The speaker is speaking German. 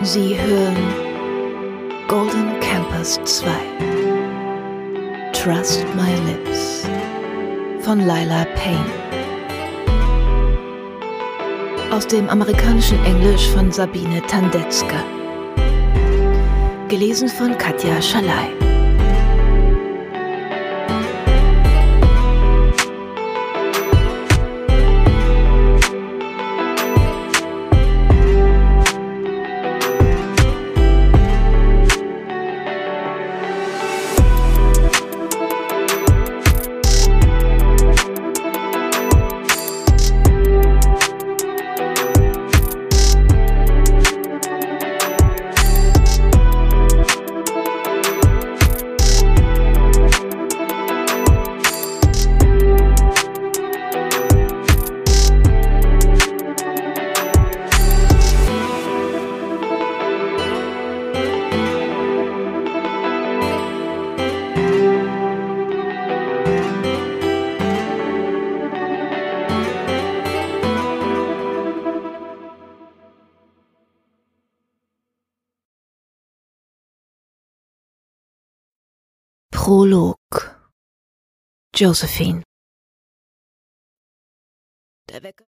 Sie hören Golden Campus 2 Trust My Lips von Lila Payne. Aus dem amerikanischen Englisch von Sabine Tandecka. Gelesen von Katja Schalay. Prolog. Josephine. Der Wecker